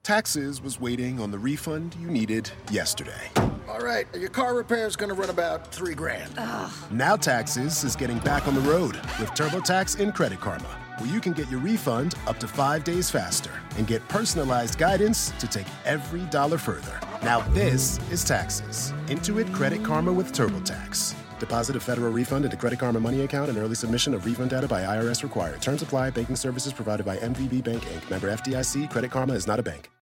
Taxes was waiting on the refund you needed yesterday. All right, your car repair is going to run about $3,000. Now Taxes is getting back on the road with TurboTax and Credit Karma, where you can get your refund up to 5 days faster and get personalized guidance to take every dollar further. Now this is Taxes. Intuit Credit Karma with TurboTax. Deposit a federal refund into Credit Karma Money account and early submission of refund data by IRS required. Terms apply. Banking services provided by MVB Bank, Inc. Member FDIC. Credit Karma is not a bank.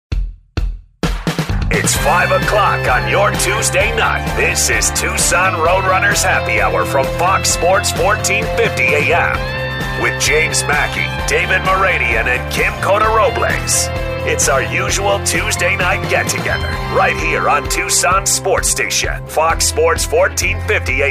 It's 5 o'clock on your Tuesday night. This is Tucson Roadrunners Happy Hour from Fox Sports 1450 AM. With James Mackey, David Moradian, and Kim Cota-Robles. It's our usual Tuesday night get-together right here on Tucson Sports Station, Fox Sports 1450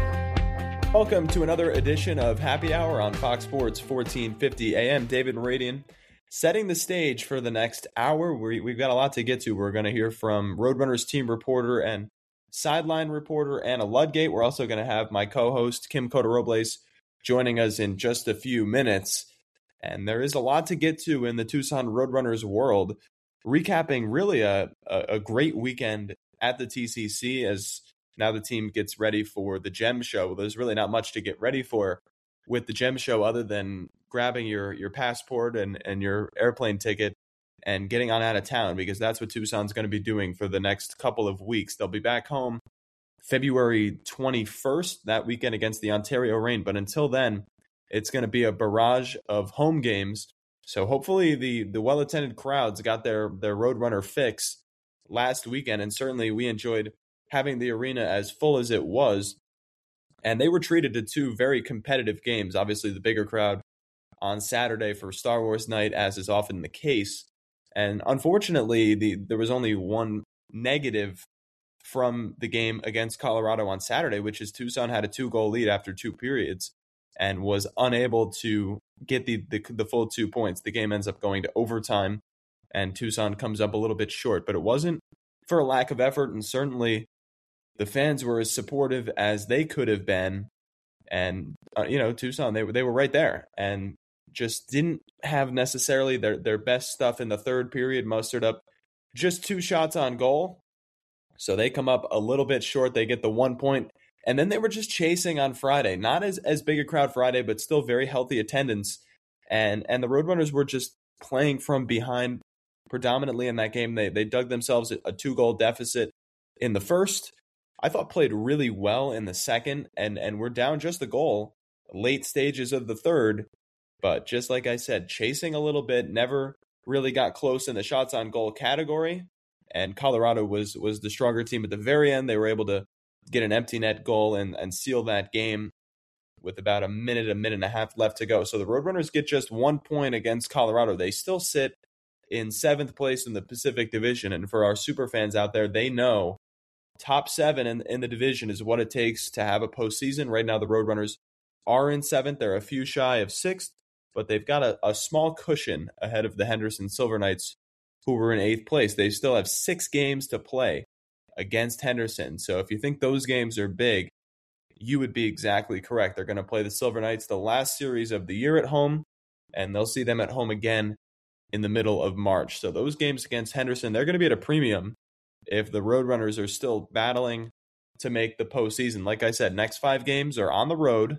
AM. Welcome to another edition of Happy Hour on Fox Sports 1450 AM. David Moradian setting the stage for the next hour. We've got a lot to get to. We're going to hear from Roadrunners team reporter and sideline reporter Anna Ludgate. We're also going to have my co-host Kim Cota-Robles joining us in just a few minutes. And there is a lot to get to in the Tucson Roadrunners world, recapping really a great weekend at the TCC as now the team gets ready for the Gem Show. There's really not much to get ready for with the Gem Show other than grabbing your passport and your airplane ticket and getting on out of town, because that's what Tucson's going to be doing for the next couple of weeks. They'll be back home February 21st, that weekend against the Ontario Reign. But until then, it's going to be a barrage of home games. So hopefully the well-attended crowds got their Roadrunner fix last weekend. And certainly we enjoyed having the arena as full as it was. And they were treated to two very competitive games. Obviously, the bigger crowd on Saturday for Star Wars night, as is often the case. And unfortunately, there was only one negative from the game against Colorado on Saturday, which is Tucson had a 2-goal lead after 2 periods and was unable to get the full 2 points. The game ends up going to overtime, and Tucson comes up a little bit short. But it wasn't for a lack of effort, and certainly the fans were as supportive as they could have been. And, Tucson, they were right there and just didn't have necessarily their best stuff in the third period, mustered up just 2 shots on goal. So they come up a little bit short. They get the 1 point. And then they were just chasing on Friday. Not as big a crowd Friday, but still very healthy attendance. And the Roadrunners were just playing from behind predominantly in that game. They dug themselves a 2-goal deficit in the first. I thought played really well in the second, and we're down just a goal late stages of the third. But just like I said, chasing a little bit, never really got close in the shots on goal category. And Colorado was the stronger team at the very end. They were able to get an empty net goal and seal that game with about a minute and a half left to go. So the Roadrunners get just 1 point against Colorado. They still sit in 7th place in the Pacific Division. And for our super fans out there, they know top 7 in the division is what it takes to have a postseason. Right now, the Roadrunners are in 7th. They're a few shy of 6th, but they've got a small cushion ahead of the Henderson Silver Knights, who were in 8th place. They still have 6 games to play against Henderson. So if you think those games are big, you would be exactly correct. They're going to play the Silver Knights the last series of the year at home, and they'll see them at home again in the middle of March. So those games against Henderson, they're going to be at a premium if the Roadrunners are still battling to make the postseason. Like I said, next 5 games are on the road,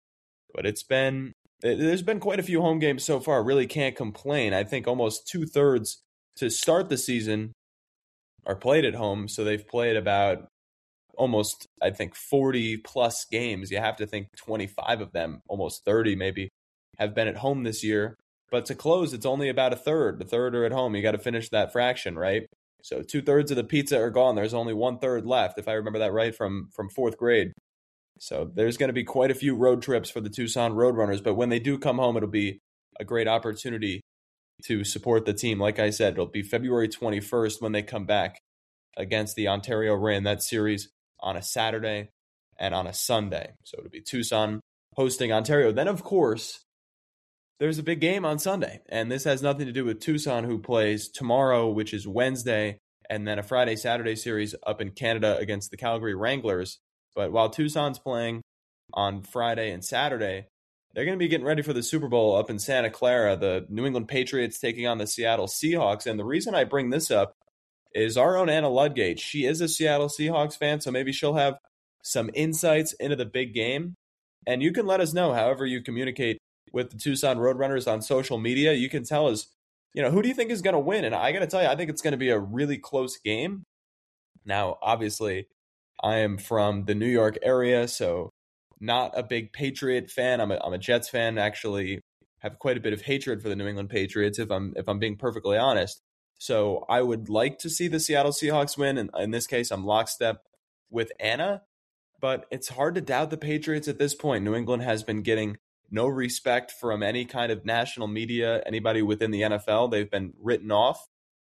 but there's been quite a few home games so far. Really can't complain. I think almost 2/3 to start the season are played at home. So they've played about almost, 40 plus games. You have to think 25 of them, almost 30 maybe, have been at home this year. But to close, it's only about a third. A third are at home. You got to finish that fraction, right? So 2/3 of the pizza are gone. There's only 1/3 left, if I remember that right, from 4th grade. So there's going to be quite a few road trips for the Tucson Roadrunners. But when they do come home, it'll be a great opportunity to support the team. Like I said, it'll be February 21st when they come back against the Ontario Reign. That series on a Saturday and on a Sunday. So it'll be Tucson hosting Ontario. Then, of course, there's a big game on Sunday. And this has nothing to do with Tucson, who plays tomorrow, which is Wednesday, and then a Friday-Saturday series up in Canada against the Calgary Wranglers. But while Tucson's playing on Friday and Saturday, they're going to be getting ready for the Super Bowl up in Santa Clara, the New England Patriots taking on the Seattle Seahawks. And the reason I bring this up is our own Anna Ludgate. She is a Seattle Seahawks fan, so maybe she'll have some insights into the big game. And you can let us know however you communicate with the Tucson Roadrunners on social media. You can tell us, who do you think is going to win? And I got to tell you, I think it's going to be a really close game. Now, obviously, I am from the New York area, so not a big Patriot fan. I'm a Jets fan. Actually, have quite a bit of hatred for the New England Patriots, if I'm being perfectly honest. So I would like to see the Seattle Seahawks win, and in this case, I'm lockstep with Anna. But it's hard to doubt the Patriots at this point. New England has been getting no respect from any kind of national media, anybody within the NFL. They've been written off,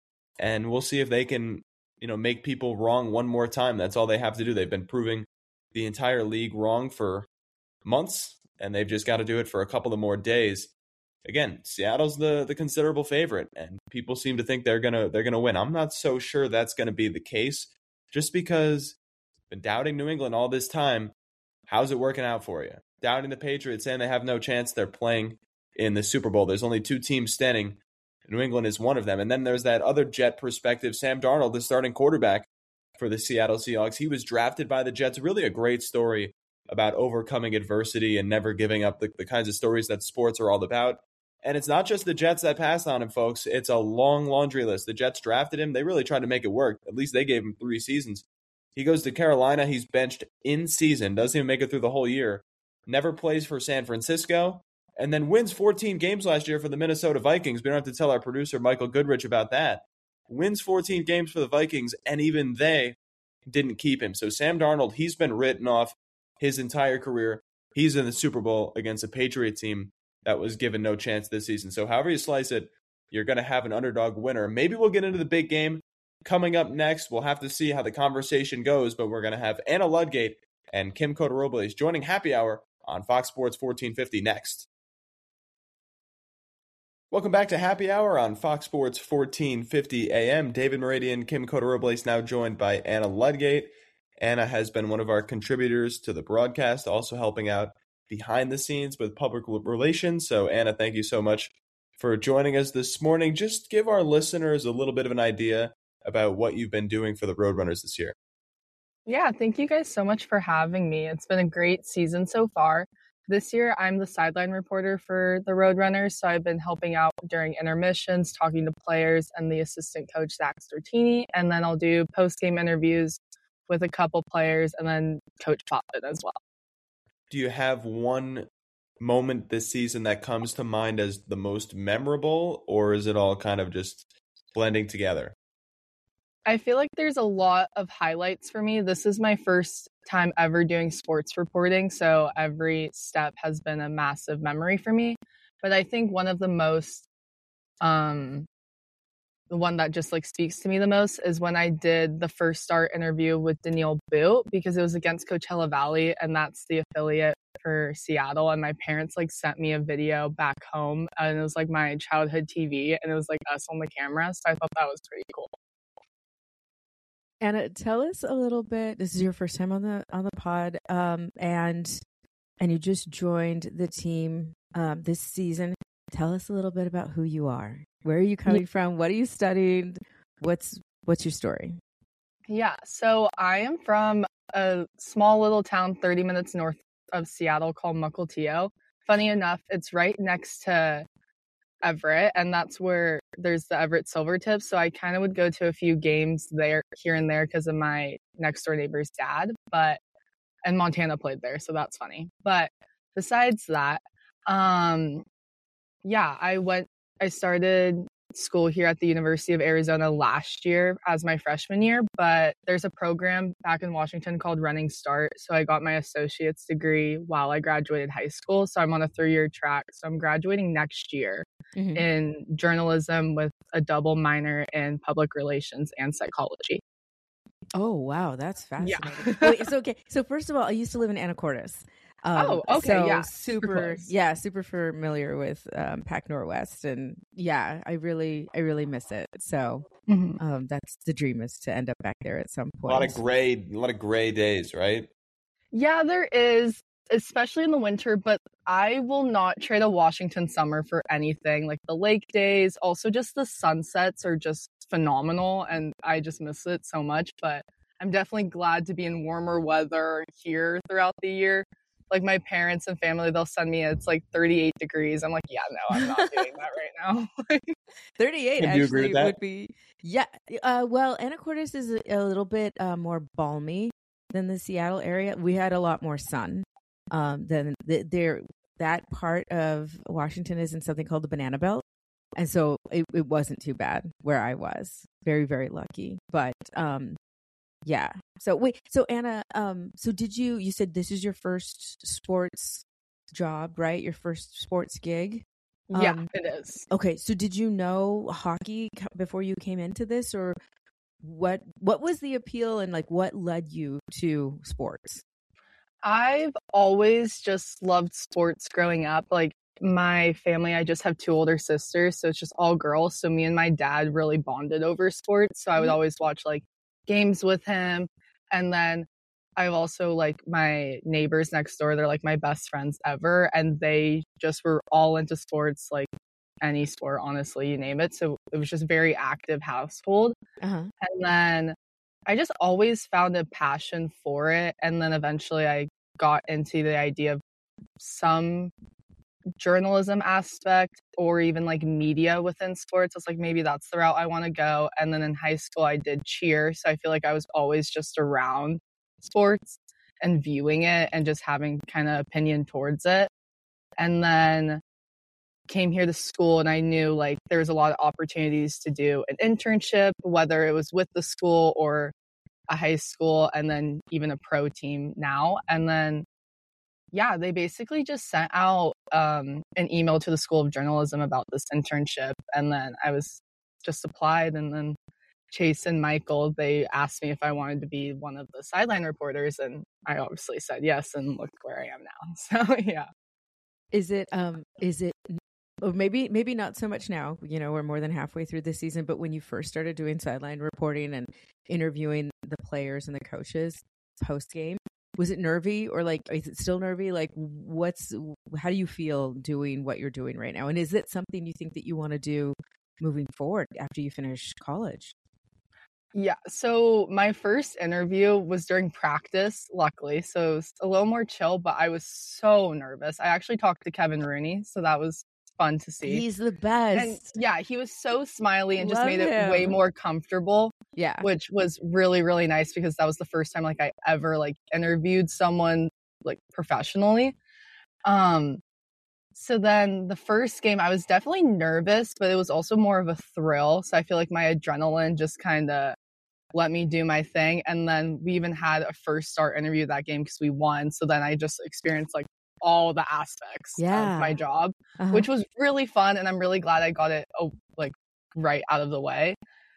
and we'll see if they can, make people wrong one more time. That's all they have to do. They've been proving the entire league wrong for months, and they've just got to do it for a couple of more days. Again, Seattle's the considerable favorite, and people seem to think they're gonna win. I'm not so sure that's going to be the case, just because I've been doubting New England all this time. How's it working out for you? Doubting the Patriots, saying they have no chance. They're playing in the Super Bowl. There's only 2 teams standing. New England is one of them. And then there's that other Jet perspective. Sam Darnold, the starting quarterback for the Seattle Seahawks. He was drafted by the Jets. Really a great story about overcoming adversity and never giving up, the kinds of stories that sports are all about. And it's not just the Jets that passed on him, folks. It's a long laundry list. The Jets drafted him. They really tried to make it work. At least they gave him 3 seasons. He goes to Carolina. He's benched in season. Doesn't even make it through the whole year. Never plays for San Francisco. And then wins 14 games last year for the Minnesota Vikings. We don't have to tell our producer, Michael Goodrich, about that. Wins 14 games for the Vikings, and even they didn't keep him. So Sam Darnold, he's been written off his entire career. He's in the Super Bowl against a Patriot team that was given no chance this season. So however you slice it, you're going to have an underdog winner. Maybe we'll get into the big game coming up next. We'll have to see how the conversation goes, but we're going to have Anna Ludgate and Kim Cota-Robles joining Happy Hour on Fox Sports 1450 next. Welcome back to Happy Hour on Fox Sports 1450 AM. David Meridian, Kim Cota-Robles, now joined by Anna Ludgate. Anna has been one of our contributors to the broadcast, also helping out behind the scenes with public relations. So Anna, thank you so much for joining us this morning. Just give our listeners a little bit of an idea about what you've been doing for the Roadrunners this year. Yeah, thank you guys so much for having me. It's been a great season so far. This year, I'm the sideline reporter for the Roadrunners, so I've been helping out during intermissions, talking to players and the assistant coach, Zach Stortini, and then I'll do post-game interviews with a couple players and then Coach Potvin as well. Do you have one moment this season that comes to mind as the most memorable, or is it all kind of just blending together? I feel like there's a lot of highlights for me. This is my first time ever doing sports reporting, so every step has been a massive memory for me. But I think one of the most, the one that just speaks to me the most is when I did the first start interview with Daniil Boot, because it was against Coachella Valley, and that's the affiliate for Seattle. And my parents sent me a video back home, and it was my childhood TV, and it was us on the camera. So I thought that was pretty cool. Anna, tell us a little bit. This is your first time on the pod, and you just joined the team this season. Tell us a little bit about who you are. Where are you coming from? What are you studying? What's your story? Yeah, so I am from a small little town 30 minutes north of Seattle called Mukilteo. Funny enough, it's right next to Everett, and that's where there's the Everett Silvertips. So I kind of would go to a few games there, here and there, because of my next door neighbor's dad. And Montana played there, so that's funny. But besides that, I started school here at the University of Arizona last year as my freshman year, but there's a program back in Washington called Running Start. So I got my associate's degree while I graduated high school. So I'm on a 3-year track. So I'm graduating next year in journalism with a double minor in public relations and psychology. Oh, wow. That's fascinating. Yeah. Wait, okay. So first of all, I used to live in Anacortes. Okay. So yeah. super familiar with Pac Northwest, and I really miss it. So that's the dream, is to end up back there at some point. A lot of gray days, right? Yeah, there is. especially in the winter, but I will not trade a Washington summer for anything. Like the lake days, also just the sunsets are just phenomenal, and I just miss it so much. But I'm definitely glad to be in warmer weather here throughout the year. Like my parents and family, they'll send me, it's like 38 degrees. I'm like, yeah, no, I'm not doing that right now. 38 Can you agree actually with that? would be, yeah. Well, Anacortes is a little bit more balmy than the Seattle area. We had a lot more sun than that part of Washington is in something called the Banana Belt. And so it wasn't too bad where I was. Very, very lucky. But yeah. So Anna, so you said this is your first sports job, right? Your first sports gig? Yeah, it is. Okay. So did you know hockey before you came into this, or what was the appeal and like what led you to sports? I've always just loved sports growing up. Like my family, I just have 2 older sisters, so it's just all girls. So me and my dad really bonded over sports. So I would always watch like games with him. And then I've also like my neighbors next door, they're like my best friends ever. And they just were all into sports, like any sport, honestly, you name it. So it was just a very active household. And then I just always found a passion for it. And then eventually I got into the idea of some journalism aspect or even like media within sports. It's like maybe that's the route I want to go. And then in high school I did cheer, so I feel like I was always just around sports and viewing it and just having kind of opinion towards it. And then came here to school, and I knew like there was a lot of opportunities to do an internship, whether it was with the school or a high school, and then even a pro team now. And then yeah, they basically just sent out an email to the School of Journalism about this internship. And then I was just applied. And then Chase and Michael, they asked me if I wanted to be one of the sideline reporters. And I obviously said yes. And look where I am now. So, yeah. Is it, or maybe not so much now, you know, we're more than halfway through the season, but when you first started doing sideline reporting and interviewing the players and the coaches post game, was it nervy, or like, is it still nervy? Like how do you feel doing what you're doing right now? And is it something you think that you want to do moving forward after you finish college? Yeah. So my first interview was during practice, luckily. So it was a little more chill, but I was so nervous. I actually talked to Kevin Rooney, so that was fun to see. He's the best. And yeah, he was so smiley and just Love made him. it way more comfortable. Yeah. Which was really, really nice, because that was the first time like I ever like interviewed someone like professionally. So then the first game I was definitely nervous, but it was also more of a thrill. So I feel like my adrenaline just kind of let me do my thing. And then we even had a first start interview that game because we won. So then I just experienced like all the aspects of my job, which was really fun. And I'm really glad I got it like right out of the way.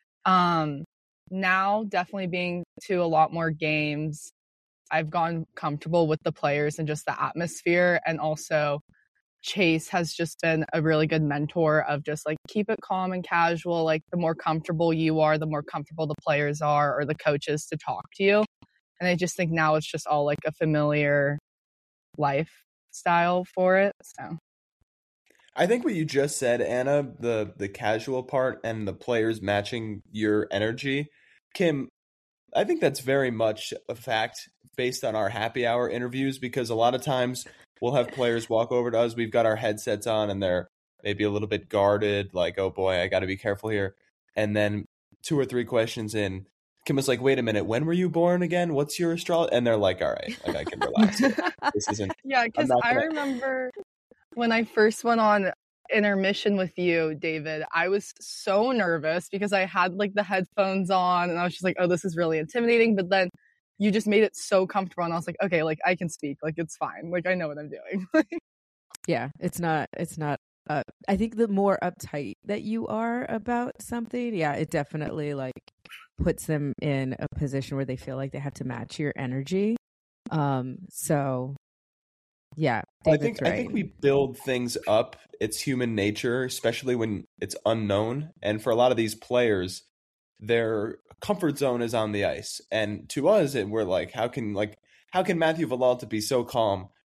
Now definitely being to a lot more games, I've gotten comfortable with the players and just the atmosphere. And also Chase has just been a really good mentor of just like, keep it calm and casual. Like the more comfortable you are, the more comfortable the players are, or the coaches, to talk to you. And I just think now it's just all like a familiar lifestyle for it. So I think what you just said, Anna, the casual part and the players matching your energy, Kim, I think that's very much a fact based on our happy hour interviews, because a lot of times we'll have players walk over to us, we've got our headsets on and they're maybe a little bit guarded, like, oh boy, I got to be careful here. And then 2 or 3 questions in, Kim was like, wait a minute, when were you born again? What's your astrology? And they're like, all right, like I can relax here. This isn't. Yeah, because I remember when I first went on intermission with you, David, I was so nervous because I had like the headphones on and I was just like, oh, this is really intimidating. But then you just made it so comfortable and I was like, okay, like I can speak, like it's fine, like I know what I'm doing. Yeah, it's not I think the more uptight that you are about something, yeah, it definitely like puts them in a position where they feel like they have to match your energy. So yeah, David's right. I think we build things up. It's human nature, especially when it's unknown. And for a lot of these players, their comfort zone is on the ice. And to us, we're like, how can Matthew Villalta be so calm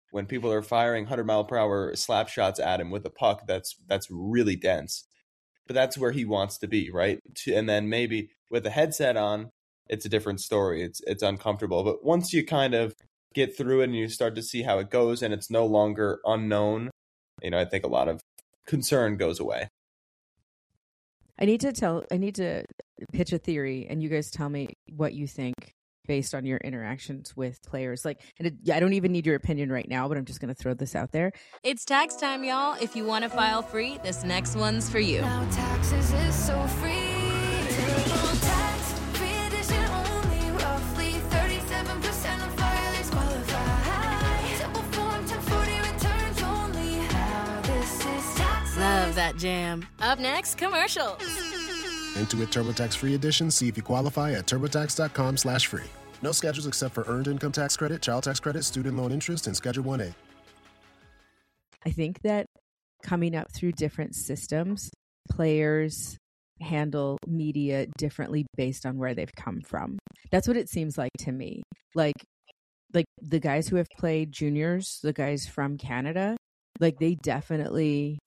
when people are firing 100-mile-per-hour slap shots at him with a puck that's really dense. But that's where he wants to be, right? And then maybe with a headset on, it's a different story. It's uncomfortable. But once you kind of get through it and you start to see how it goes and it's no longer unknown, I think a lot of concern goes away. I need to pitch a theory, and you guys tell me what you think based on your interactions with players. I don't even need your opinion right now, but I'm just going to throw this out there. It's tax time, y'all. If you want to file free, this next one's for you. Now taxes is so free. Tax free edition only. Roughly 37% of filers qualify. Simple form 1040 returns only. Now this is tax. Love that jam. Up next, commercials. Intuit TurboTax Free Edition. See if you qualify at turbotax.com/free. No schedules except for Earned Income Tax Credit, Child Tax Credit, Student Loan Interest, and Schedule 1A. I think that coming up through different systems, players handle media differently based on where they've come from. That's what it seems like to me. Like the guys who have played juniors, the guys from Canada, they definitely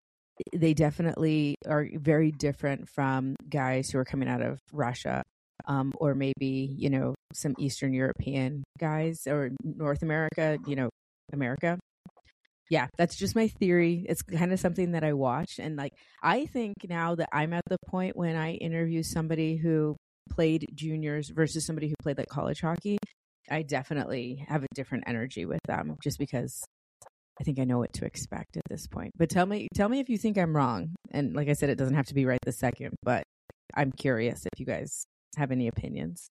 are very different from guys who are coming out of Russia, or maybe, some Eastern European guys, or North America, America. Yeah, that's just my theory. It's kind of something that I watch. And I think now that I'm at the point when I interview somebody who played juniors versus somebody who played college hockey, I definitely have a different energy with them, just because I think I know what to expect at this point. But tell me if you think I'm wrong. And like I said, it doesn't have to be right this second, but I'm curious if you guys have any opinions.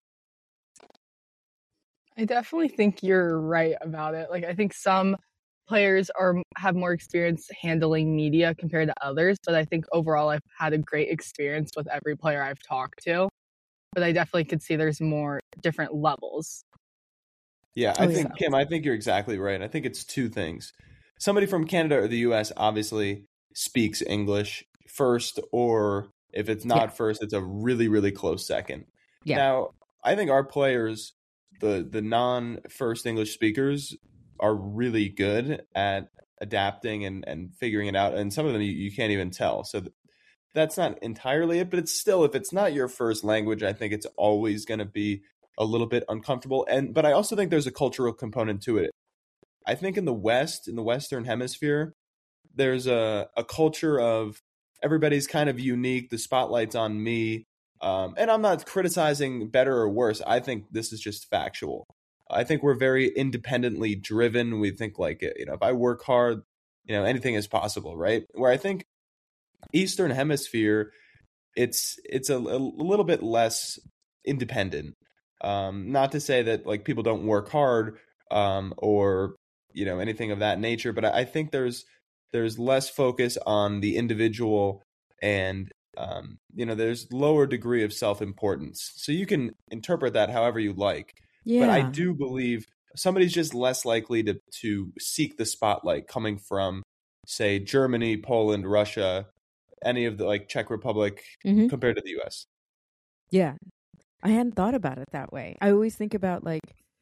I definitely think you're right about it. I think some players have more experience handling media compared to others, but I think overall I've had a great experience with every player I've talked to. But I definitely could see there's more different levels. Yeah, I think, Kim, I think you're exactly right. I think it's two things. Somebody from Canada or the U.S. obviously speaks English first, or if it's not first, it's a really, really close second. Yeah. Now, I think our players, the non-first English speakers, are really good at adapting and figuring it out. And some of them you can't even tell. So that's not entirely it, but it's still, if it's not your first language, I think it's always going to be a little bit uncomfortable. But I also think there's a cultural component to it. I think in the West, in the Western Hemisphere, there's a culture of everybody's kind of unique. The spotlight's on me. And I'm not criticizing better or worse. I think this is just factual. I think we're very independently driven. We think if I work hard, anything is possible, right? Where I think Eastern Hemisphere, it's a little bit less independent. Not to say that people don't work hard, or anything of that nature, but I think there's less focus on the individual, and there's lower degree of self-importance. So you can interpret that however you like. Yeah. But I do believe somebody's just less likely to seek the spotlight coming from, say, Germany, Poland, Russia, any of the Czech Republic, compared to the U.S. Yeah. I hadn't thought about it that way. I always think about the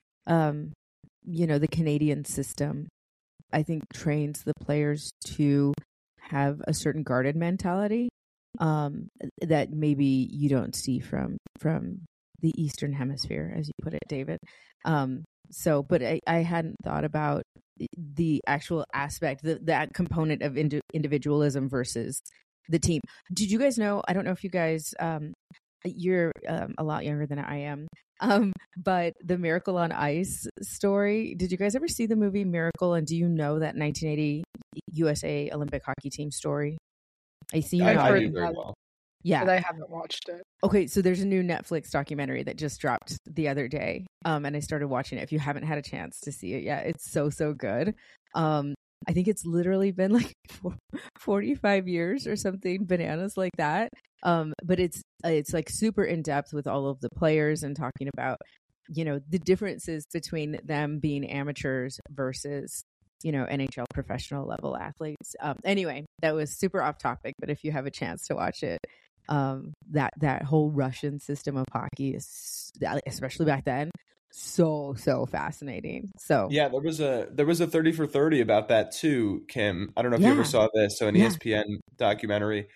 Canadian system, I think, trains the players to have a certain guarded mentality that maybe you don't see from the Eastern Hemisphere, as you put it, David. But I hadn't thought about the actual aspect, that component of individualism versus the team. Did you guys know? I don't know if you guys, you're a lot younger than I am, but the Miracle on Ice story. Did you guys ever see the movie Miracle? And do you know that 1980 USA Olympic hockey team story? I see. I do very well. Yeah, but I haven't watched it. Okay, so there's a new Netflix documentary that just dropped the other day, and I started watching it. If you haven't had a chance to see it yet, it's so good. I think it's literally been 45 years or something bananas like that. But it's super in depth with all of the players and talking about the differences between them being amateurs versus NHL professional level athletes. Anyway, that was super off topic, but if you have a chance to watch it, that whole Russian system of hockey is, especially back then, so fascinating. So Yeah, there was a 30 for 30 about that too, Kim. I don't know if you ever saw this. So an ESPN documentary.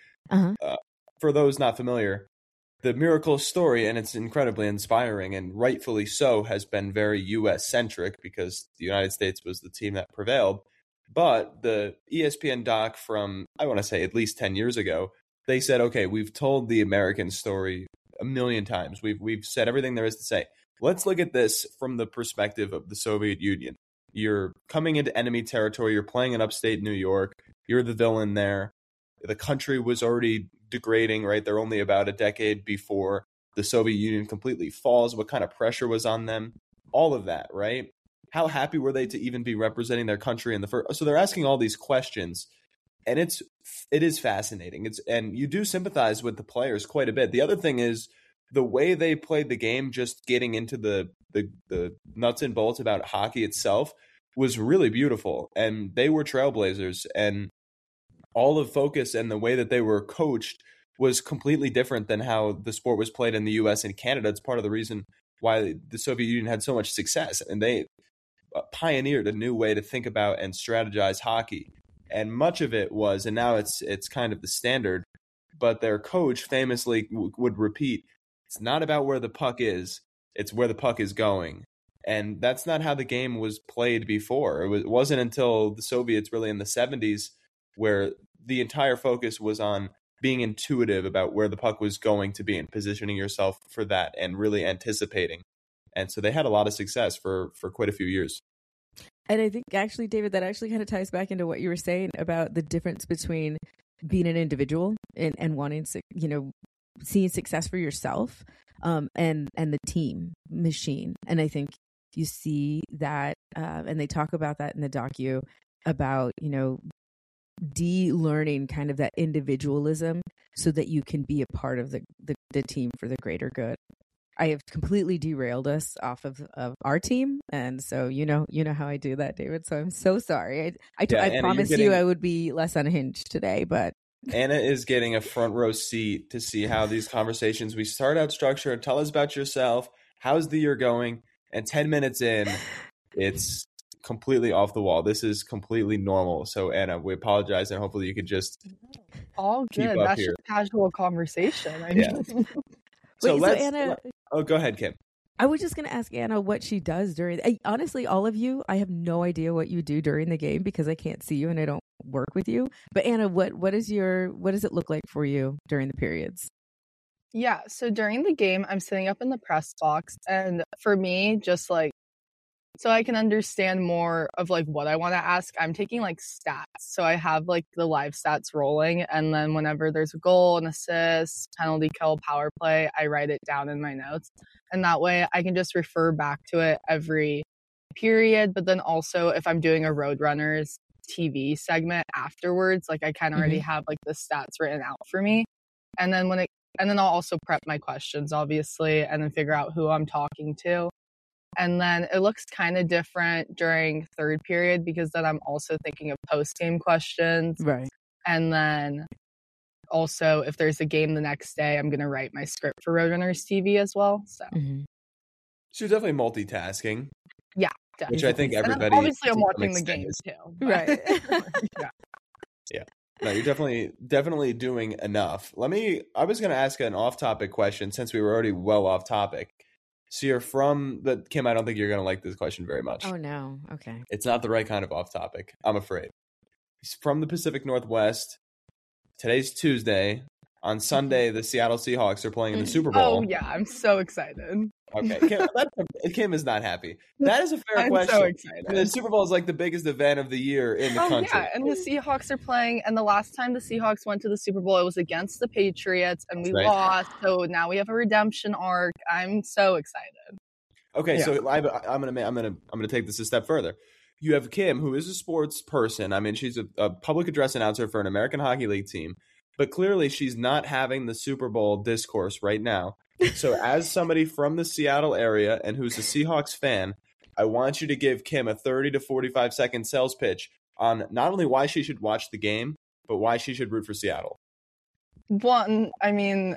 For those not familiar, the Miracle story, and it's incredibly inspiring and rightfully so, has been very U.S. centric because the United States was the team that prevailed. But the ESPN doc from, I want to say at least 10 years ago, they said, okay, we've told the American story a million times. We've said everything there is to say. Let's look at this from the perspective of the Soviet Union. You're coming into enemy territory. You're playing in upstate New York. You're the villain there. The country was already degrading, right? They're only about a decade before the Soviet Union completely falls. What kind of pressure was on them? All of that, right? How happy were they to even be representing their country in the first? So they're asking all these questions, and it is fascinating. And you do sympathize with the players quite a bit. The other thing is the way they played the game, just getting into the nuts and bolts about hockey itself was really beautiful. And they were trailblazers, and all of focus and the way that they were coached was completely different than how the sport was played in the US and Canada. It's part of the reason why the Soviet Union had so much success, and they pioneered a new way to think about and strategize hockey. And much of it was, and now it's kind of the standard, but their coach famously would repeat, it's not about where the puck is, it's where the puck is going. And that's not how the game was played before. It wasn't until the Soviets, really in the 70s, where the entire focus was on being intuitive about where the puck was going to be and positioning yourself for that and really anticipating. And so they had a lot of success for quite a few years. And I think actually, David, that actually kind of ties back into what you were saying about the difference between being an individual and wanting to, seeing success for yourself, and the team machine. And I think you see that, and they talk about that in the docu about, de-learning kind of that individualism so that you can be a part of the team for the greater good. I have completely derailed us off of our team, and so you know how I do that, David. So I'm so sorry. I promised you I would be less unhinged today, but Anna is getting a front row seat to see how these conversations, we start out structured. Tell us about yourself. How's the year going? And 10 minutes in, it's completely off the wall. This is completely normal. So Anna, we apologize, and hopefully you could just all good. Keep up That's here. just casual conversation. So Anna, go ahead, Kim. I was just going to ask Anna what she does during. Honestly, all of you, I have no idea what you do during the game because I can't see you and I don't work with you. But Anna, what does it look like for you during the periods? Yeah, so during the game, I'm sitting up in the press box, and for me, just so I can understand more of what I want to ask, I'm taking stats. So I have the live stats rolling, and then whenever there's a goal, an assist, penalty kill, power play, I write it down in my notes. And that way I can just refer back to it every period. But then also if I'm doing a Roadrunners TV segment afterwards, I kind of already have the stats written out for me. And then I'll also prep my questions, obviously, and then figure out who I'm talking to. And then it looks kind of different during third period because then I'm also thinking of post-game questions. Right. And then also if there's a game the next day, I'm going to write my script for Roadrunners TV as well. So you're definitely multitasking. Yeah, definitely. Which I think everybody... And obviously I'm watching the game too. Right. Yeah. No, you're definitely doing enough. I was going to ask an off-topic question since we were already well off topic. So you're from Kim, I don't think you're going to like this question very much. Oh, no. Okay. It's not the right kind of off topic, I'm afraid. He's from the Pacific Northwest. Today's Tuesday. On Sunday, the Seattle Seahawks are playing in the Super Bowl. Oh, yeah. I'm so excited. Okay. Kim is not happy. That is a fair question. I'm so excited. The Super Bowl is the biggest event of the year in the country. Yeah, and the Seahawks are playing. And the last time the Seahawks went to the Super Bowl, it was against the Patriots, and we lost. So now we have a redemption arc. I'm so excited. Okay, so I'm gonna take this a step further. You have Kim, who is a sports person. I mean, she's a public address announcer for an American Hockey League team, but clearly she's not having the Super Bowl discourse right now. So as somebody from the Seattle area and who's a Seahawks fan, I want you to give Kim a 30 to 45 second sales pitch on not only why she should watch the game, but why she should root for Seattle. One, I mean,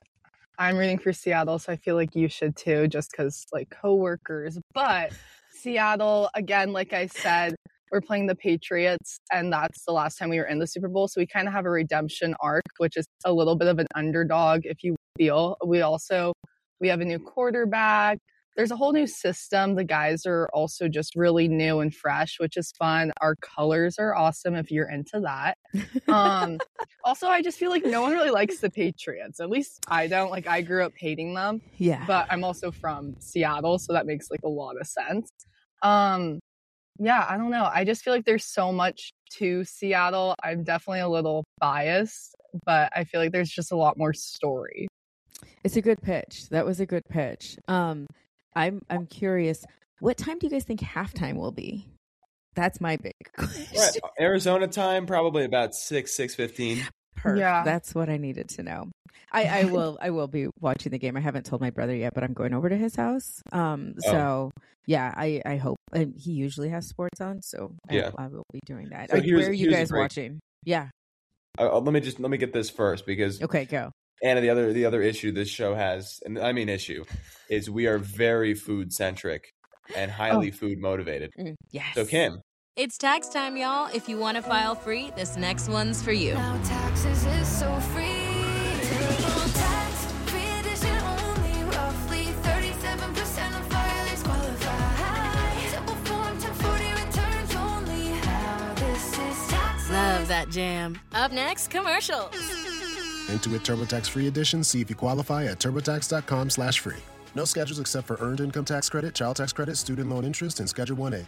I'm rooting for Seattle, so I feel like you should too, just because like coworkers. But Seattle, again, like I said, we're playing the Patriots, and that's the last time we were in the Super Bowl. So we kind of have a redemption arc, which is a little bit of an underdog, if you feel. We have a new quarterback. There's a whole new system. The guys are also just really new and fresh, which is fun. Our colors are awesome if you're into that. Also, I just feel like no one really likes the Patriots. At least I don't. Like, I grew up hating them. Yeah. But I'm also from Seattle, so that makes like a lot of sense. Yeah, I don't know. I just feel like there's so much to Seattle. I'm definitely a little biased, but I feel like there's just a lot more story. It's a good pitch. That was a good pitch. I'm curious, what time do you guys think halftime will be? That's my big question. Right. Arizona time, probably about 6:15. Perfect. Yeah. That's what I needed to know. I will be watching the game. I haven't told my brother yet, but I'm going over to his house. So yeah, I hope. And he usually has sports on, so Yeah. I will be doing that. So Where are you here's guys the break. watching? Yeah. Let me get this first, because Okay, go. Anna, the other issue this show has, and I mean issue, is we are very food centric and highly food motivated. Yes. So Kim, It's tax time, y'all. If you want to file free, this next one's for you. Now taxes is so free. TurboTax, free edition only. Roughly 37% of filers qualify. Simple form 1040 returns only. Now this is tax. Love that jam. Up next, commercials. Intuit TurboTax free edition. See if you qualify at turbotax.com/free. No schedules except for earned income tax credit, child tax credit, student loan interest, and Schedule 1A.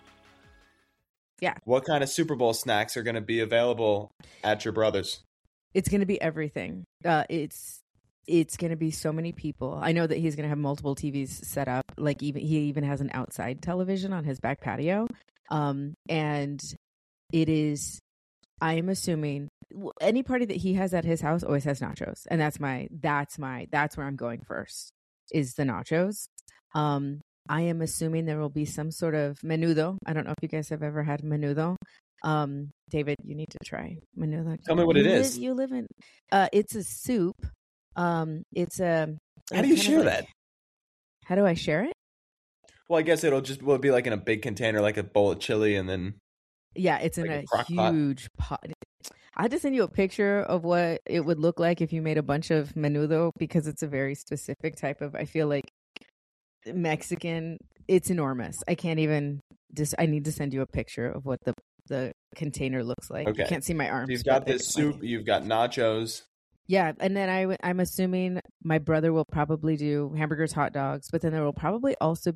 what kind of Super Bowl snacks are going to be available at your brother's? It's going to be everything. It's going to be so many people. I know that he's going to have multiple TVs set up. Like he even has an outside television on his back patio. And it is, I am assuming any party that he has at his house always has nachos. And that's where I'm going first, is the nachos. I am assuming there will be some sort of menudo. I don't know if you guys have ever had menudo. David, you need to try menudo. Tell me what it is. You live in, it's a soup. It's a. How do you share that? How do I share it? Well, I guess will be like in a big container, like a bowl of chili, and then. Yeah, it's like in a crock pot. huge pot. I just send you a picture of what it would look like if you made a bunch of menudo, because it's a very specific type of, I feel like, Mexican. It's enormous. I can't even I need to send you a picture of what the container looks like. Okay. You can't see my arms. You've got but this soup. You've got nachos. Yeah, and then I'm assuming my brother will probably do hamburgers, hot dogs, but then there will probably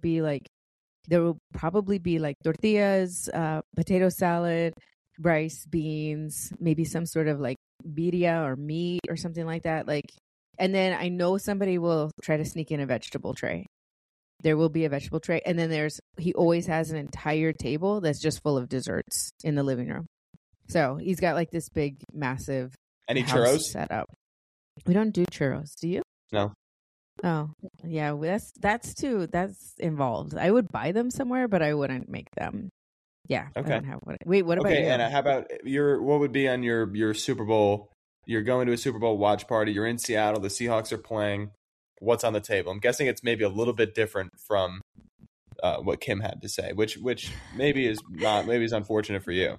be like tortillas, potato salad, rice, beans, maybe some sort of like birria or meat or something like that. Like, and then I know somebody will try to sneak in a vegetable tray. There will be a vegetable tray, and then he always has an entire table that's just full of desserts in the living room. So he's got like this big, massive Any house churros? set up. We don't do churros. Do you? No. Oh, yeah. That's involved. I would buy them somewhere, but I wouldn't make them. Yeah. Okay. I don't have one. Wait, what about Okay, you? Anna, how about what would be on your Super Bowl? You're going to a Super Bowl watch party. You're in Seattle. The Seahawks are playing. What's on the table? I'm guessing it's maybe a little bit different from what Kim had to say, which maybe is unfortunate for you.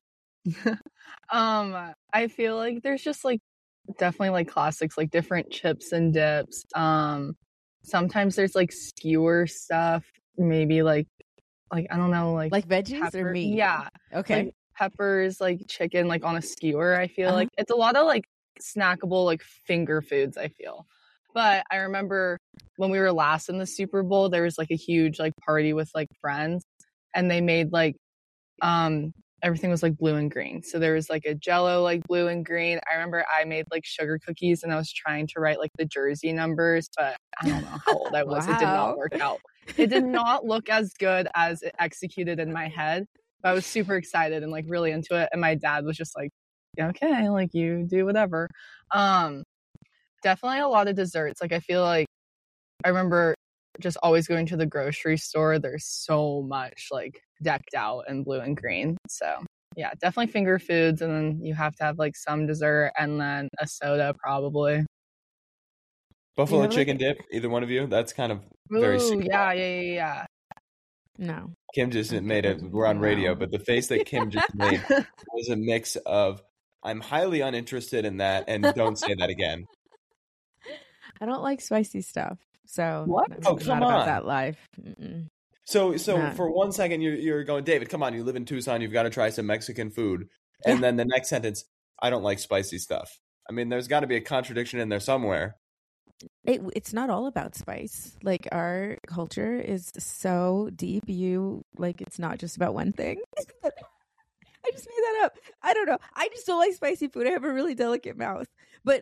I feel like there's just like definitely like classics, like different chips and dips. Sometimes there's like skewer stuff, maybe like I don't know, like veggies or meat? Yeah. Okay. Like peppers, like chicken, like on a skewer. I feel like it's a lot of like snackable, like finger foods, I feel. But I remember when we were last in the Super Bowl, there was like a huge like party with like friends, and they made like everything was like blue and green. So there was like a Jell-O like blue and green. I remember I made like sugar cookies, and I was trying to write like the jersey numbers, but I don't know how old I was. It did not work out. It did not look as good as it executed in my head. But I was super excited and like really into it. And my dad was just like, yeah, okay, like you do whatever. Definitely a lot of desserts. Like I feel like I remember just always going to the grocery store. There's so much like decked out in blue and green. So yeah, definitely finger foods. And then you have to have like some dessert and then a soda probably. Buffalo have, chicken dip, either one of you? That's kind of very Ooh, sick. yeah. No. Kim just made it. We're on radio, but the face that Kim just made was a mix of I'm highly uninterested in that and don't say that again. I don't like spicy stuff. So What? I'm Oh, not come about on. that life. Mm-mm. So Nah. for 1 second you're going, David, come on, you live in Tucson, you've got to try some Mexican food. And then the next sentence, I don't like spicy stuff. I mean, there's got to be a contradiction in there somewhere. It's not all about spice. Like, our culture is so deep. It's not just about one thing. I just made that up. I don't know. I just don't like spicy food. I have a really delicate mouth. But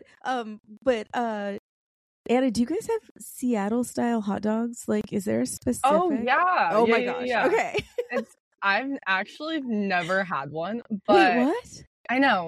Anna, do you guys have Seattle style hot dogs? Like, is there a specific? Oh yeah. Oh my Yeah, gosh. yeah. Okay. I've actually never had one, but Wait, what? I know.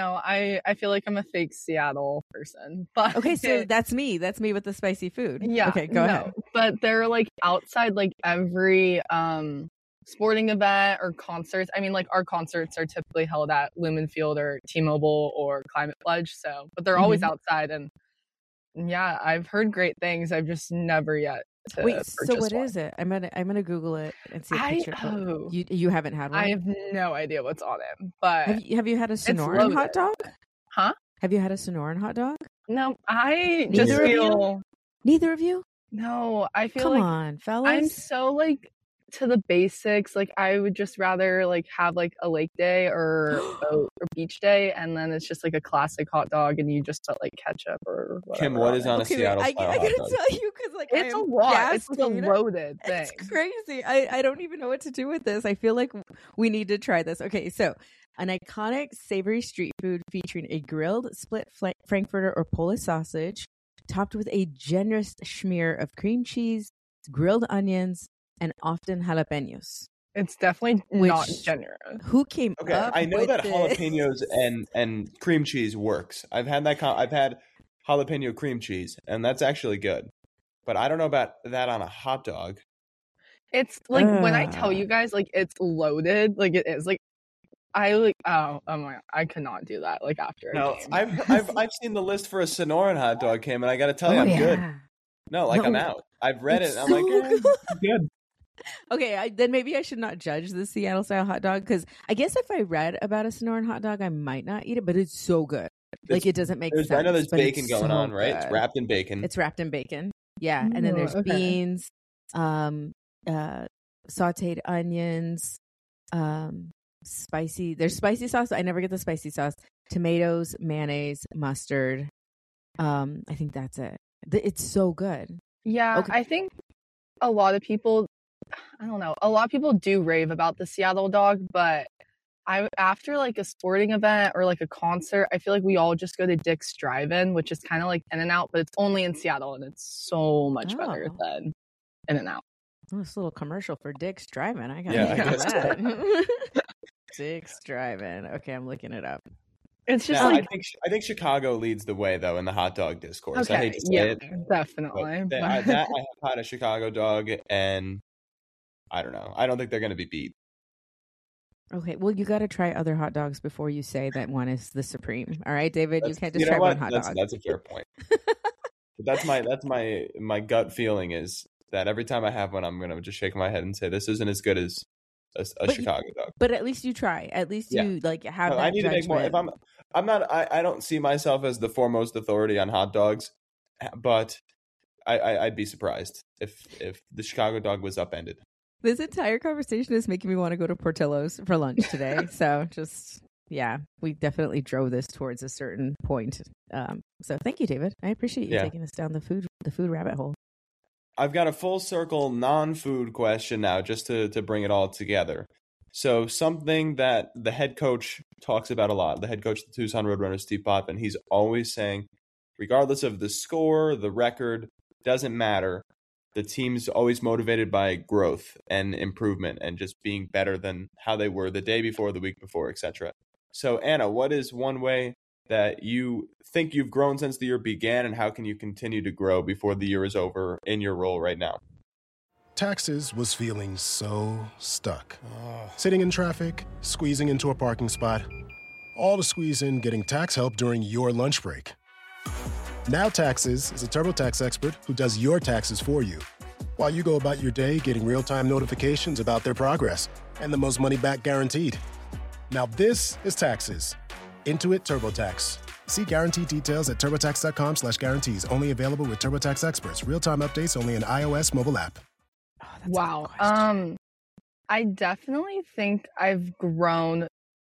I feel like I'm a fake Seattle person, but Okay, so that's me. That's me with the spicy food. yeah. Okay, go ahead. But they're like outside like every sporting event or concerts. I mean, like our concerts are typically held at Lumen Field or T-Mobile or Climate Pledge. So, but they're always outside, and yeah, I've heard great things. I've just never yet. Wait, so what is it? I'm gonna Google it and see a picture. You haven't had one? I have no idea what's on it, but have you had a Sonoran hot dog? Huh? Have you had a Sonoran hot dog? No, I just feel. Neither of you? No, I feel Come like on, fellas. I'm so like to the basics. Like I would just rather like have like a lake day or a beach day, and then it's just like a classic hot dog, and you just put like ketchup or whatever. Kim, what is on a Okay, Seattle I style gotta hot dog? tell you, because like It's I a am lot. It's like a gasping. loaded thing. It's crazy. I don't even know what to do with this. I feel like we need to try this. Okay, so an iconic savory street food featuring a grilled split Frankfurter or Polish sausage, topped with a generous smear of cream cheese, grilled onions, and often jalapenos. It's definitely not generous. Who came Okay, up I know with that this? jalapenos and cream cheese works. I've had that. I've had jalapeno cream cheese, and that's actually good. But I don't know about that on a hot dog. It's like when I tell you guys, like it's loaded, like it is. Like I like oh my God, I could not do that. Like after a No, game. I've seen the list for a Sonoran hot dog, Kim, and I got to tell you, I'm good. No, like I'm out. I've read it. And I'm like, good. Okay, then maybe I should not judge the Seattle style hot dog, because I guess if I read about a Sonoran hot dog, I might not eat it, but it's so good. Like, it doesn't make sense. I know there's but bacon it's going so on, right? good. It's wrapped in bacon. It's wrapped in bacon. Yeah, and then there's okay. beans, sauteed onions, spicy. There's spicy sauce. I never get the spicy sauce. Tomatoes, mayonnaise, mustard. I think that's it. It's so good. Yeah, Okay. I think a lot of people, I don't know, a lot of people do rave about the Seattle dog, but after like a sporting event or like a concert, I feel like we all just go to Dick's Drive-In, which is kind of like In-N-Out, but it's only in Seattle, and it's so much better Oh. than In-N-Out. Oh, this little commercial for Dick's Drive-In. I got Yeah, I to guess so. that. Dick's Drive-In. Okay, I'm looking it up. It's just Now, like, I think Chicago leads the way though in the hot dog discourse. I okay, hate to say yeah, it, definitely. but but- I have had a Chicago dog, and I don't know. I don't think they're going to be beat. Okay, well, you got to try other hot dogs before you say that one is the supreme. All right, David, you can't just You know try what? one hot That's, dog. that's a fair point. But that's my gut feeling is that every time I have one, I'm going to just shake my head and say this isn't as good as a But Chicago dog. But at least you try. At least Yeah. you like have No, that I need to make more. judgment. If I'm not. I don't see myself as the foremost authority on hot dogs, but I'd be surprised if the Chicago dog was upended. This entire conversation is making me want to go to Portillo's for lunch today. So just, yeah, we definitely drove this towards a certain point. So thank you, David. I appreciate you Yeah. taking us down the food rabbit hole. I've got a full circle non-food question now, just to bring it all together. So something that the head coach talks about a lot, the head coach of the Tucson Roadrunners, Steve Potvin, he's always saying, regardless of the score, the record, doesn't matter. The team's always motivated by growth and improvement and just being better than how they were the day before, the week before, etc. So Anna, what is one way that you think you've grown since the year began, and how can you continue to grow before the year is over in your role right now? Taxes was feeling so stuck. Sitting in traffic, squeezing into a parking spot, all to squeeze in getting tax help during your lunch break. Now Taxes is a TurboTax expert who does your taxes for you, while you go about your day getting real-time notifications about their progress and the most money back guaranteed. Now this is taxes. Intuit TurboTax. See guarantee details at turbotax.com/guarantees. Only available with TurboTax experts. Real-time updates only in iOS mobile app. Oh, that's a Wow. good question. I definitely think I've grown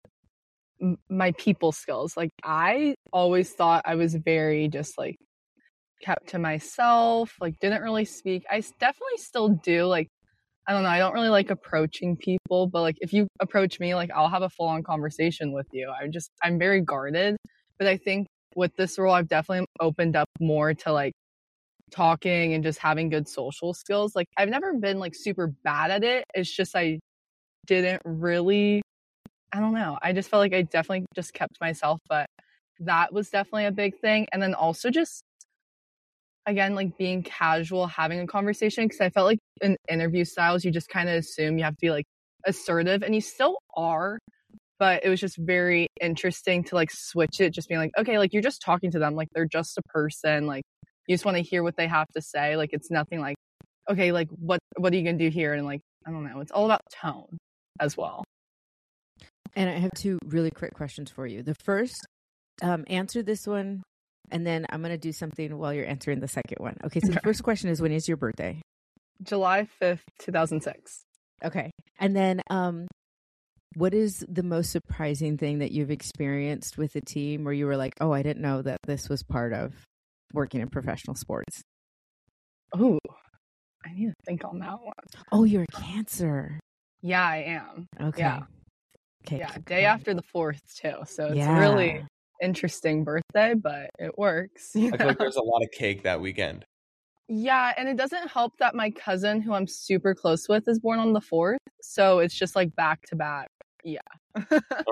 my people skills. Like, I always thought I was very just like kept to myself, like didn't really speak. Definitely still do. Like, I don't know. I don't really like approaching people, but like if you approach me, like I'll have a full on conversation with you. I'm very guarded, but I think with this role, I've definitely opened up more to like talking and just having good social skills. Like, I've never been like super bad at it. It's just I didn't really, I don't know. I just felt like I definitely just kept myself, but that was definitely a big thing. And then also just, again, like being casual, having a conversation, because I felt like in interview styles, you just kind of assume you have to be like assertive, and you still are, but it was just very interesting to like switch it, just being like, okay, like you're just talking to them, like they're just a person, like you just want to hear what they have to say. Like, it's nothing like, okay, like what are you gonna do here? And like, I don't know, it's all about tone as well. And I have two really quick questions for you. The first, answer this one, and then I'm going to do something while you're answering the second one. Okay, so the first question is, when is your birthday? July 5th, 2006. Okay. And then what is the most surprising thing that you've experienced with the team where you were like, oh, I didn't know that this was part of working in professional sports? Oh, I need to think on that one. Oh, you're Cancer. Yeah, I am. Okay. Yeah. Okay. Yeah, keep day going. after the 4th too. So it's Yeah. really interesting birthday, but it works. I feel like there's a lot of cake that weekend. Yeah, and it doesn't help that my cousin, who I'm super close with, is born on the 4th. So it's just like back to back. Yeah. Oh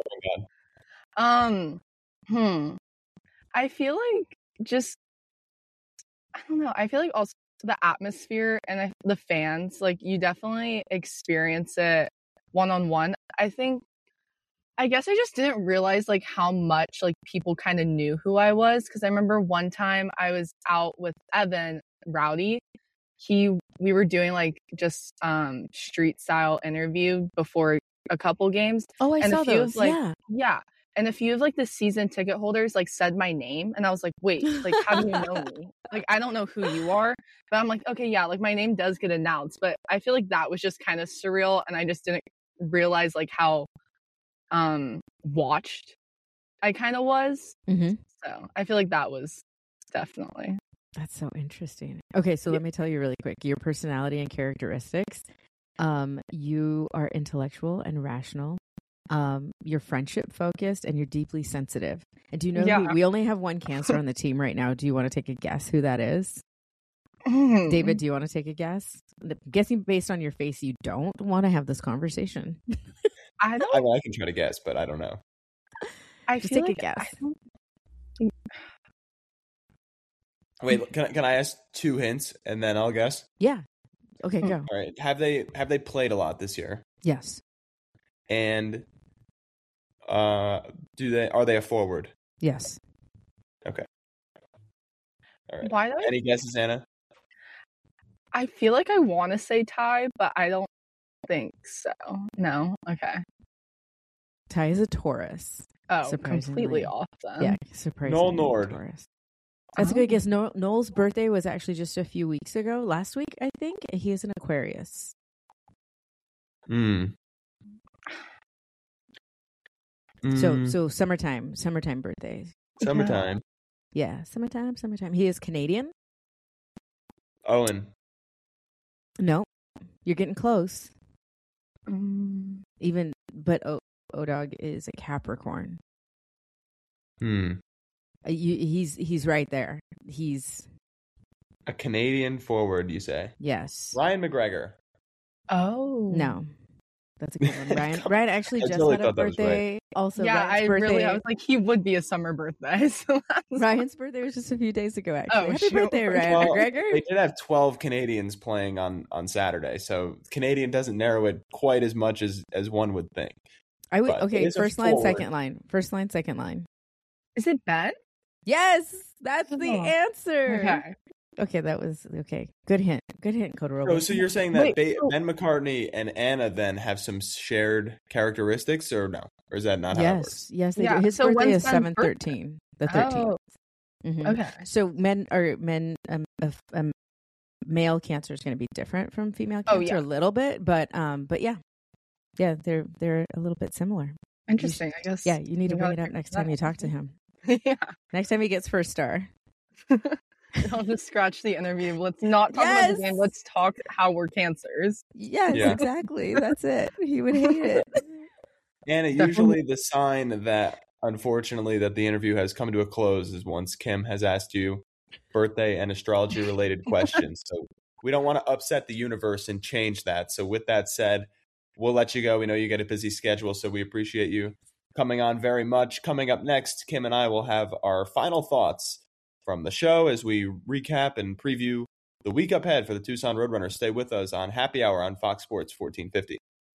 my god. I feel like just, I don't know. I feel like also the atmosphere and the fans, like you definitely experience it one-on-one. I guess I just didn't realize like how much like people kind of knew who I was, because I remember one time I was out with Evan Rowdy. We were doing like just street style interview before a couple games. Oh, I and saw a few those. of like Yeah. and a few of like the season ticket holders like said my name, and I was like, wait, like how do you know me? Like, I don't know who you are, but I'm like, okay, yeah, like my name does get announced, but I feel like that was just kind of surreal, and I just didn't realize like how watched I kind of was. Mm-hmm. So I feel like that was definitely. That's so interesting. Okay, so let me tell you really quick. Your personality and characteristics. You are intellectual and rational. You're friendship focused, and you're deeply sensitive. And do you know who, we only have one Cancer on the team right now. Do you want to take a guess who that is? David, do you want to take a guess? I'm guessing based on your face, you don't want to have this conversation. I I can try to guess, but I don't know. Just take a guess. Wait, can I ask 2 hints and then I'll guess? Yeah. Okay, go. All right. Have they played a lot this year? Yes. And are they a forward? Yes. Okay. All right. Why do Any guesses, Anna? I feel like I want to say Ty, but I don't think so. No. Okay. Ty is a Taurus. Oh, completely off then. Yeah, surprisingly. Noel Nord. Taurus. That's a good guess. Noel's birthday was actually just a few weeks ago. Last week, I think. He is an Aquarius. So summertime birthdays. Summertime. Yeah, summertime. He is Canadian. Owen. No, you're getting close. But O-Dog is a Capricorn. He's right there. He's a Canadian forward, you say? Yes. Ryan McGregor. Oh. No. That's a good one. Ryan actually just totally had a birthday. Right. Also, yeah, I was like, he would be a summer birthday. So Ryan's birthday was just a few days ago, actually. Oh, Happy birthday, Ryan McGregor. They did have 12 Canadians playing on Saturday, so Canadian doesn't narrow it quite as much as one would think. I would. Okay, first line, second line. First line, second line. Is it Ben? Yes. That's the answer. Okay. Okay, that was okay. Good hint. Good hint, Code Robo. So you're saying that Wait, so- Ben McCartney and Anna then have some shared characteristics, or no? Or is that not how it works? Yes, they Yeah, do. His so birthday when's is Ben's birthday? 7/13, the 13th. Oh, Mhm. okay. So male cancer is going to be different from female Oh, cancer yeah. a little bit, but yeah, they're a little bit similar. Interesting, I guess. Yeah, you need to we bring it gotta up check next that time you out. talk to him. Yeah. Next time he gets first star. I'll just scratch the interview. Let's not talk about Yes! the game. Let's talk how we're cancers. Yes, Yeah. exactly. That's it. He would hate it. Anna, usually the sign that, unfortunately, that the interview has come to a close is once Kim has asked you birthday and astrology related questions. So we don't want to upset the universe and change that. So with that said, we'll let you go. We know you get a busy schedule, so we appreciate you coming on very much. Coming up next, Kim and I will have our final thoughts from the show as we recap and preview the week up ahead for the Tucson Roadrunners. Stay with us on Happy Hour on Fox Sports 1450.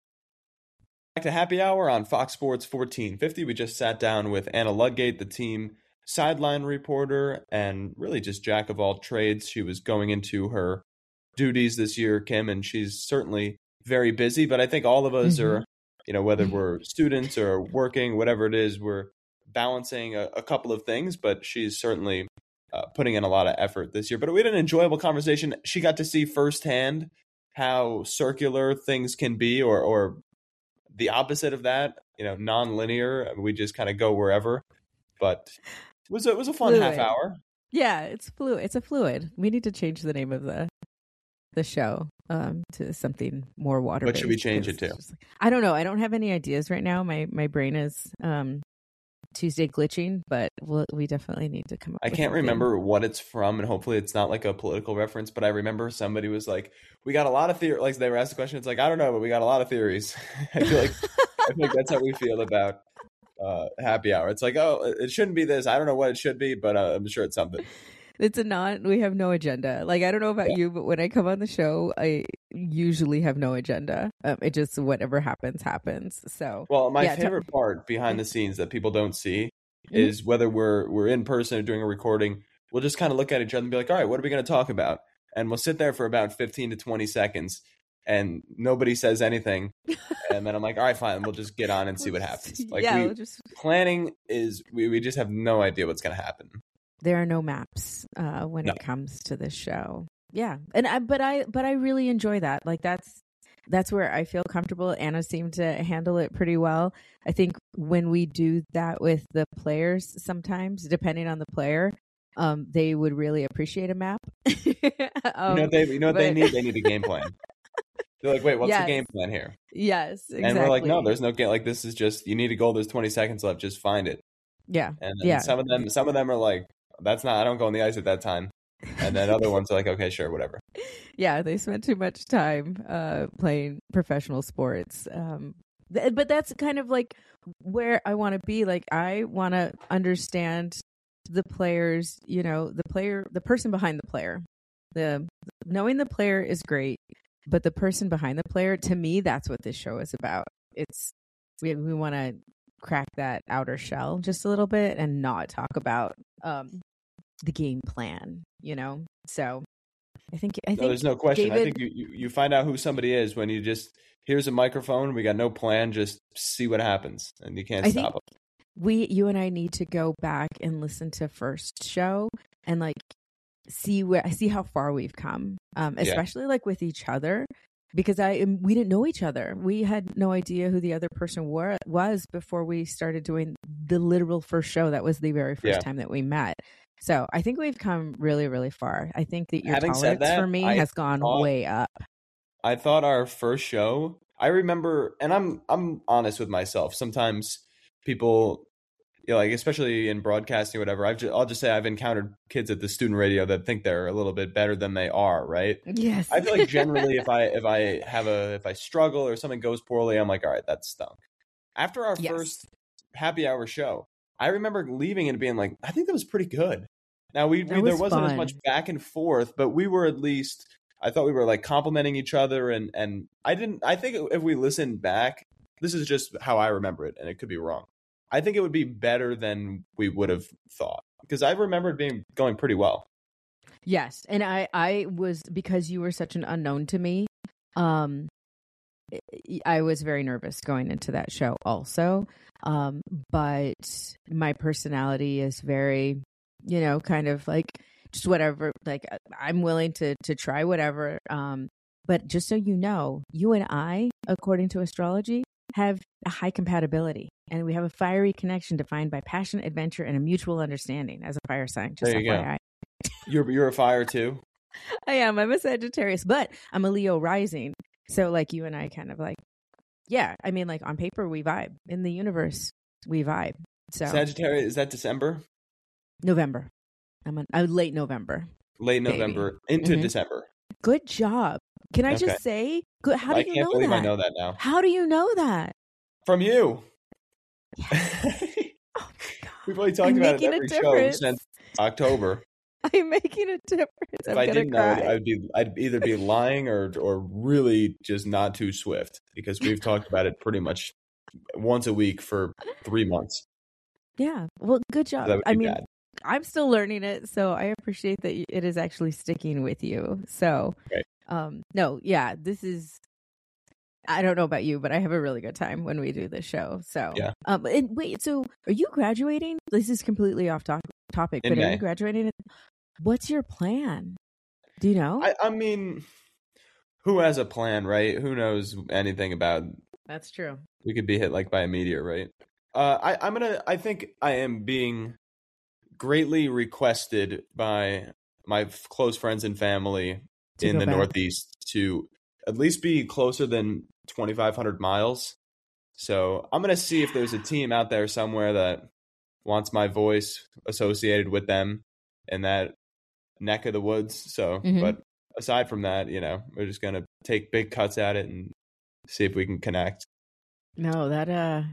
Back to Happy Hour on Fox Sports 1450. We just sat down with Anna Ludgate, the team sideline reporter, and really just jack of all trades. She was going into her duties this year, Kim, and she's certainly very busy. But I think all of us are, whether we're students or working, whatever it is, we're balancing a couple of things. But she's certainly putting in a lot of effort this year. But we had an enjoyable conversation. She got to see firsthand how circular things can be, or the opposite of that, non-linear. We just kind of go wherever. But it was a fun Fluid. half hour. Yeah, it's fluid. It's a fluid. We need to change the name of the show to something more water. What should we change it to? I don't know. I don't have any ideas right now. My brain is Tuesday glitching, but we definitely need to come up. I with can't something. remember what it's from, and hopefully it's not like a political reference, but I remember somebody was like, we got a lot of theories. Like they were asked the question, it's like, I don't know, but we got a lot of theories. I feel like that's how we feel about Happy Hour. It's like, oh, it shouldn't be this. I don't know what it should be, but I'm sure it's something. It's we have no agenda. Like, I don't know about you, but when I come on the show, I usually have no agenda. It just, whatever happens. So, well, my favorite part behind the scenes that people don't see is whether we're in person or doing a recording, we'll just kind of look at each other and be like, all right, what are we going to talk about? And we'll sit there for about 15 to 20 seconds and nobody says anything. And then I'm like, all right, fine. We'll just get on and see what happens. Like, planning is, we just have no idea what's going to happen. There are no maps when it comes to this show. Yeah, but I really enjoy that. Like that's where I feel comfortable. Anna seemed to handle it pretty well. I think when we do that with the players, sometimes depending on the player, they would really appreciate a map. What they need? They need a game plan. They're like, wait, what's the game plan here? Yes, exactly. And we're like, no, there's no game. Like, this is just, you need a goal. There's 20 seconds left. Just find it. Yeah. And then some of them are like, that's not, I don't go on the ice at that time. And then other ones are like, okay, sure, whatever. Yeah, they spent too much time playing professional sports. But that's kind of like where I want to be. Like, I want to understand the players, the person behind the player. Knowing the player is great, but the person behind the player, to me, that's what this show is about. We want to crack that outer shell just a little bit and not talk about the game plan, So I think there's no question. David, I think you find out who somebody is when you just, here's a microphone, we got no plan, just see what happens, and you can't stop them. You and I need to go back and listen to first show and like see how far we've come, especially like with each other. Because we didn't know each other. We had no idea who the other person was before we started doing the literal first show. That was the very first time that we met. So I think we've come really, really far. I think that your tolerance for me has gone way up. I thought our first show, I remember, and I'm honest with myself. Sometimes people, like especially in broadcasting or whatever, I'll just say I've encountered kids at the student radio that think they're a little bit better than they are, right? Yes. I feel like generally if I struggle or something goes poorly, I'm like, all right, that stunk. After our first Happy Hour show, I remember leaving and being like, I think that was pretty good. Now there wasn't as much back and forth, but we were at least, I thought we were like complimenting each other, and I think if we listen back, this is just how I remember it, and it could be wrong. I think it would be better than we would have thought. Because I remember it going pretty well. Yes, and I was, because you were such an unknown to me. I was very nervous going into that show also. But my personality is very, kind of like just whatever, like I'm willing to try whatever. But just so you know, you and I, according to astrology, have a high compatibility, and we have a fiery connection defined by passion, adventure, and a mutual understanding as a fire sign. Just there you FYI. Go. You're a fire too? I am. I'm a Sagittarius, but I'm a Leo rising. So like you and I kind of like, yeah, I mean, like on paper, we vibe. In the universe, we vibe. So Sagittarius, is that December? November. I'm late November. Late November into Mm-hmm. December. Good job. Can I just say, good? How do you know that? I can't believe I know that now. How do you know that? From you. Yes. Oh my God. We've only talked about it every show since October. I'm making a difference. If I didn't know it, I'd either be lying or really just not too swift, because we've talked about it pretty much once a week for 3 months. Yeah. Well, good job. I mean, bad. I'm still learning it, so I appreciate that it is actually sticking with you. So, no, yeah, this is, I don't know about you, but I have a really good time when we do this show. So, yeah. And wait, so are you graduating? This is completely off topic, but are you graduating? What's your plan? Do you know? I mean, who has a plan, right? Who knows anything about? That's true. We could be hit like by a meteor, right? I think I am being greatly requested by my close friends and family in the Northeast to at least be closer than 2,500 miles. So I'm going to see if there's a team out there somewhere that wants my voice associated with them in that neck of the woods. So, but aside from that, we're just going to take big cuts at it and see if we can connect. No, that,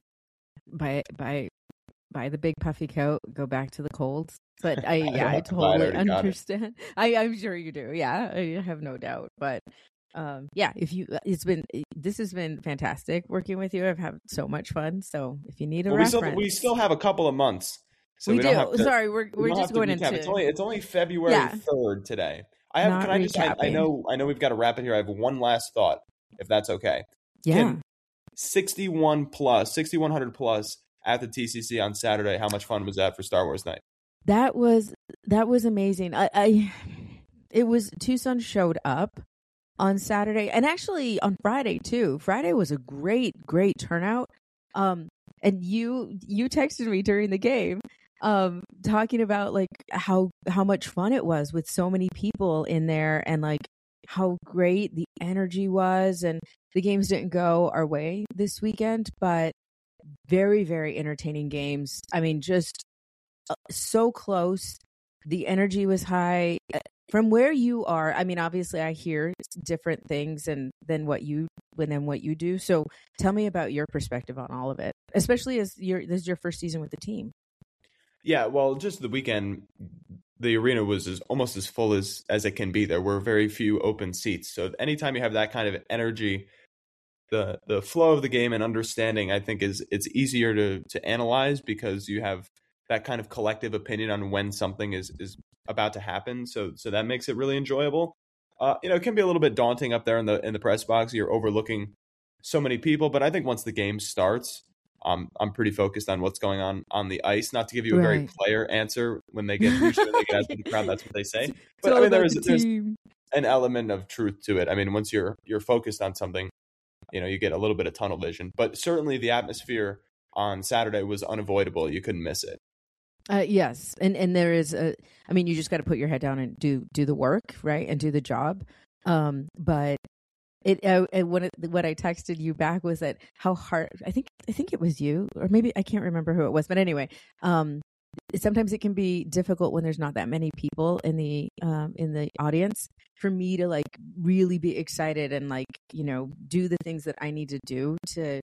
buy the big puffy coat, go back to the colds. But I totally understand. I'm sure you do. Yeah, I have no doubt. But yeah, this has been fantastic working with you. I've had so much fun. So if you need a reference, we still have a couple of months. So we do. Sorry, we're just going into. It's only February 3rd today. I know we've got to wrap it here. I have one last thought, if that's okay. Yeah. 6,100 plus at the TCC on Saturday. How much fun was that for Star Wars night? That was amazing. It was Tucson showed up on Saturday, and actually on Friday too. Friday was a great turnout. And you texted me during the game, talking about like how much fun it was with so many people in there, and like how great the energy was. And the games didn't go our way this weekend, but very, very entertaining games. I mean, just so close. The energy was high. From where you are, I mean, obviously I hear different things than what you do. So tell me about your perspective on all of it, especially as this is your first season with the team. Yeah, well, just the weekend, the arena was almost as full as it can be. There were very few open seats. So anytime you have that kind of energy, the flow of the game and understanding, I think it's easier to analyze, because you have that kind of collective opinion on when something is about to happen. So that makes it really enjoyable. It can be a little bit daunting up there in the press box. You're overlooking so many people, but I think once the game starts, I'm pretty focused on what's going on the ice. Not to give you a very player answer, when they get out to the crowd, that's what they say. But I mean, there's an element of truth to it. I mean, once you're focused on something, you get a little bit of tunnel vision. But certainly the atmosphere on Saturday was unavoidable. You couldn't miss it. Yes. And there is I mean, you just got to put your head down and do the work, right? And do the job. But what I texted you back was that how hard, I think it was you, or maybe I can't remember who it was, but anyway, sometimes it can be difficult when there's not that many people in the audience for me to like really be excited and like, do the things that I need to do to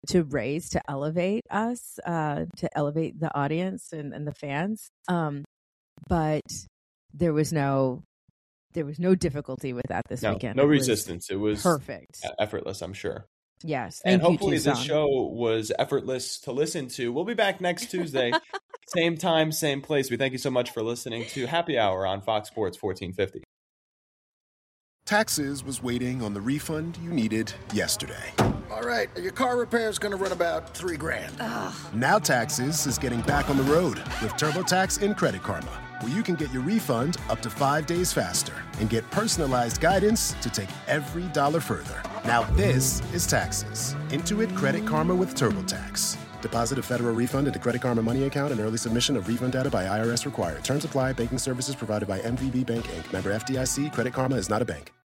elevate us, to elevate the audience and the fans. But there was no difficulty with that this weekend. No resistance. It was perfect. Effortless, I'm sure. Yes. And hopefully this show was effortless to listen to. We'll be back next Tuesday, Same time, same place. We thank you so much for listening to Happy Hour on Fox Sports 1450. Taxes was waiting on the refund you needed yesterday. All right, your car repair is going to run about $3 grand. Now Taxes is getting back on the road with TurboTax and Credit Karma, where you can get your refund up to 5 days faster and get personalized guidance to take every dollar further. Now this is Taxes. Intuit Credit Karma with TurboTax. Deposit a federal refund into Credit Karma Money account and early submission of refund data by IRS required. Terms apply. Banking services provided by MVB Bank, Inc. Member FDIC. Credit Karma is not a bank.